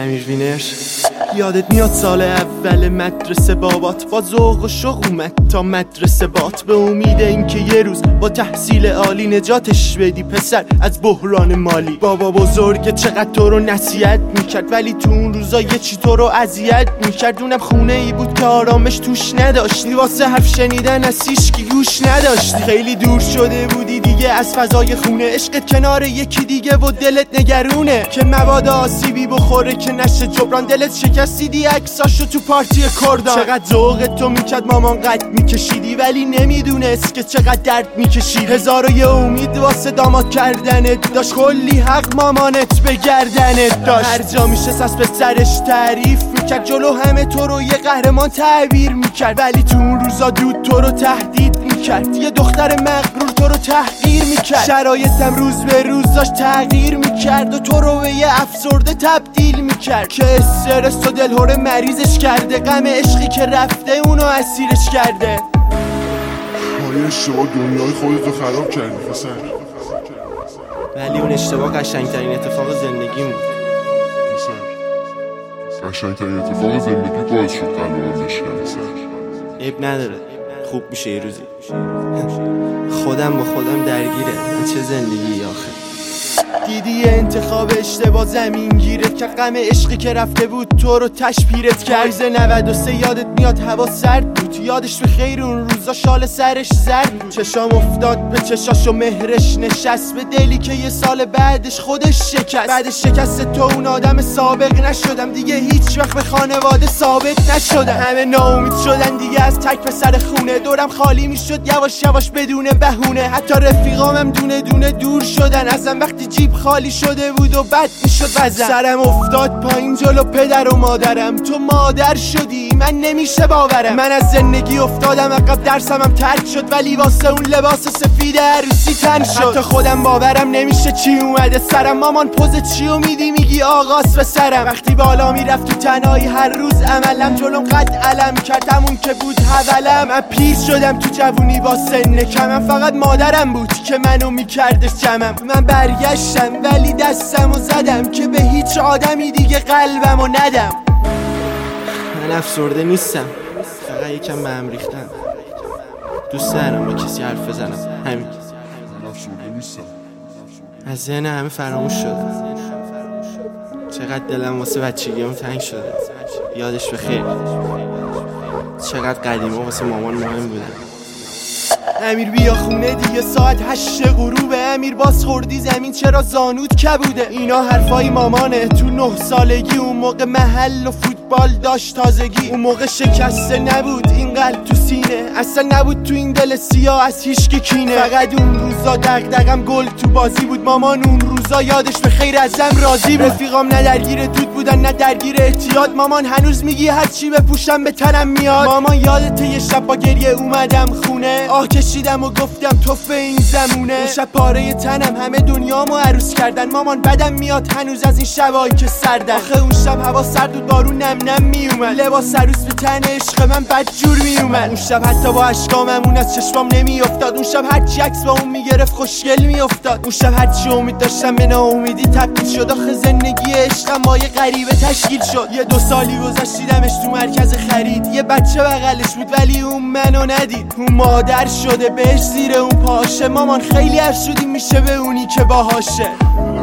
امیر وینر. یادت میاد سال اول مدرسه بابات با ذوق و شوق اومد تا مدرسه بات، به امید اینکه یه روز با تحصیل عالی نجاتش بدی پسر از بحران مالی. بابا بزرگ چقدر تو رو نصیحت میکرد ولی تو اون روزا یه چی تو رو اذیت میکرد. اونم خونه ای بود که آرامش توش نداشتی، واسه حرف شنیدن از هیچکی گوش نداشتی. خیلی دور شده بودی دیگه از فضای خونه، عشقت کنار یکی دیگه و دلت نگرونه که مبادا آسیبی بخوره که نشه جبران. دلت شکستیدی عکساشو تو پارتی کردان. چقدر ذوقت تو میکرد مامان قد میکشیدی ولی نمیدونست که چقدر درد میکشیدی. هزار و یه امید واسه داماد کردنت داشت، کلی حق مامانت به گردنت داشت. هر جا میشست از پسرش تعریف میکرد، جلو همه تو رو یه قهرمان تعبیر میکرد ولی تو اون روزا دود تو رو تهدید میکرد. یه دختر مغرور تو رو تحقیر میکرد. شرایطم روز به روز داشت تغییر میکرد و تو رو به یه افسرده تبدیل میکرد که استرس و دلهوره مریضش کرده. غم عشقی که رفته اونو اسیرش کرده. های اشتباه دنیای خودتو خراب کردی پسر، ولی اون اشتباه قشنگترین اتفاق زندگیم بود. قشنگترین اتفاق زندگی باعث شد قلبم بشکنه. عیب نداره، خوب میشه یه روزی. خودم با خودم درگیره، چه زندگی آخه. دیدی انتخاب اشتباه زمین گیرت که غم عشقی که رفته بود تو رو تشپیرت کرد. 93 یادت میاد هوا سرد بود، یادش به خیر اون روزا شال سرش زرد بود. چشام افتاد به چشاش و مهرش نشست، به دلی که یه سال بعدش خودش شکست. بعد شکست تو اون آدم سابق نشدم دیگه، هیچ وقت به خانواده ثابت نشدم. همه ناامید شدن دیگه از تک پسر خونه، دورم خالی میشد یواش یواش بدون بهونه. حتی رفیقامم دونه دونه دور شدن ازم وقتی جیب خالی شده بود و بد میشد وزن. سرم افتاد پایین جلو پدر و مادرم، تو مادر شدی من نمیشه باورم. من از زندگی افتادم عقب، درسمم ترک شد ولی واسه اون لباس سفید عروسی تن شد. حتی خودم باورم نمیشه چی اومده سرم. مامان پوز چیو میدی میگی آغاز به سرم. وقتی بالا میرفت تو تنهایی هر روز عملم جلوم قد علم کرد همون که بود حولم. من پیر شدم تو جوونی با سن کمم، فقط مادرم بود که منو میکردش جمم. من برگشتم ولی دستمو زدم که به هیچ آدمی دیگه قلبمو ندم. من افسرده نیستم، فقط یکم به هم ریختم. دوست دارم با کسی حرف بزنم، همین. من افسرده نیستم، از ذهن همه فراموش شدم. چقدر دلم واسه بچگیام تنگ شده، یادش بخیر. چقدر قدیما واسه مامان مهم بودم. امیر بیا خونه دیگه ساعت 8 غروبه. امیر باز خوردی زمین چرا زانود کبوده. اینا حرفای مامانه تو 9 سالگی. اون موقع محل و فوتبال داشت تازگی. اون موقع شکسته نبود این قلب تو سینه، اصلا نبود تو این دل سیاه از هیچکی کینه. فقط اون روزا دغدغم گل تو بازی بود. مامان اون روزا یادش به خیر ازم راضی بود. رفیقام نه درگیر دود بودن نه درگیر احتیاط. مامان هنوز میگی هر چی بپوشم به تنم میاد. مامان یادت یه شب با گریه اومدم خونه، آه کشیدم و گفتم توفه این زمونه. اون شب پاره تنم همه دنیامو عروس کردن. مامان بدم میاد هنوز از این شبایی که سردن. آخه اون شب هوا سرد بود، بارون نم نم میومد. لباس عروس به تن عشق من بد جور میومد. اون شب حتی با اشکامم اون از چشمام نمیافتاد. اون شب هرچی عکس با اون میگرفت خوشگل میافتاد. اون شب هرچی امید داشتم به ناامیدی تبدیل شد. آخه زندگی عشقم با یه غریبه تشکیل شد. یه 2 سالی گذشت دیدمش تو مرکز خرید، یه بچه بغلش بود ولی اون منو ندید. اون مادر شده بهش زیر اون پاشه. مامان خیلی افسودی میشه به اونی که باهاشه.